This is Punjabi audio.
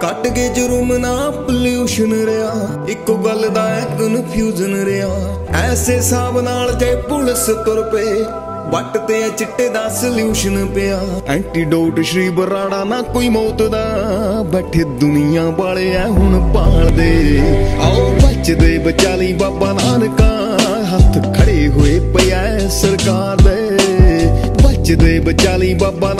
ਕੱਟ ਕੇ ਜੁਰਮ ਨਾ ਪੋਲਿਊਸ਼ਨ ਰਿਹਾ, ਇੱਕੋ ਗੱਲ ਦਾ ਐ ਕਨਫਿਊਜ਼ਨ ਰਿਹਾ। ਐਸੇ ਹਿਸਾਬ ਨਾਲ ਜੇ ਪੁਲਿਸ ਤੁਰ ਪਏ ਵੱਟ ਤੇ ਚਿੱਟੇ ਦਾ ਸੋਲਿਊਸ਼ਨ ਪਿਆ। ਐਂਟੀਡੋਟ ਸ਼੍ਰੀ ਬਰਾੜਾ ਨਾ ਕੋਈ ਮੌਤ ਦਾ, ਬੈਠੇ ਦੁਨੀਆ ਵਾਲੇ ਐ ਹੁਣ ਭਾਲਦੇ। ਆਓ ਬਚਦੇ ਬਚਾਲੀ ਬਾਬਾ ਨਾਨਕਾ, ਹੱਥ ਖੜੇ ਹੋਏ ਪਿਆ ਸਰਕਾਰ ਦੇ। ਬਚਦੇ ਬਚਾਲੀ ਬਾਬਾ